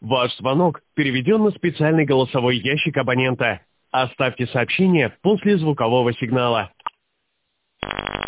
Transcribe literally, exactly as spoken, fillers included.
Ваш звонок переведен на специальный голосовой ящик абонента. Оставьте сообщение после звукового сигнала.